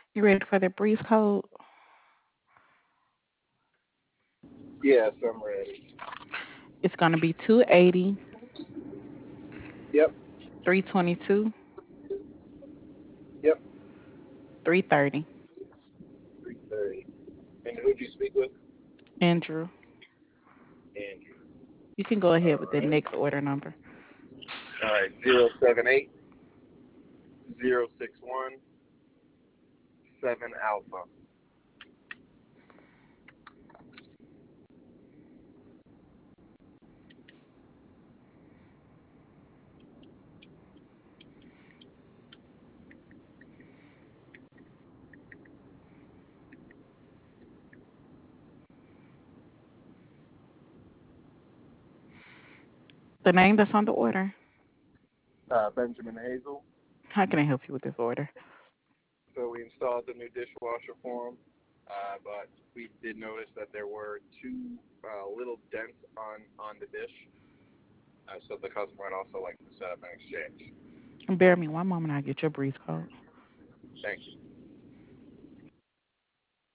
You ready for the breeze code? Yes, I'm ready. It's gonna be 280, Yep, 322, yep. 330. 3:30. And who'd you speak with? Andrew, Andrew. you can go ahead All with the right. next order number. All right. 078 7 Alpha. The name that's on the order. Benjamin Hazel. How can I help you with this order? So we installed the new dishwasher for him, but we did notice that there were two little dents on the dish. So the customer would also like to set up an exchange. Bear me one moment, I'll get your breeze code. Thank you.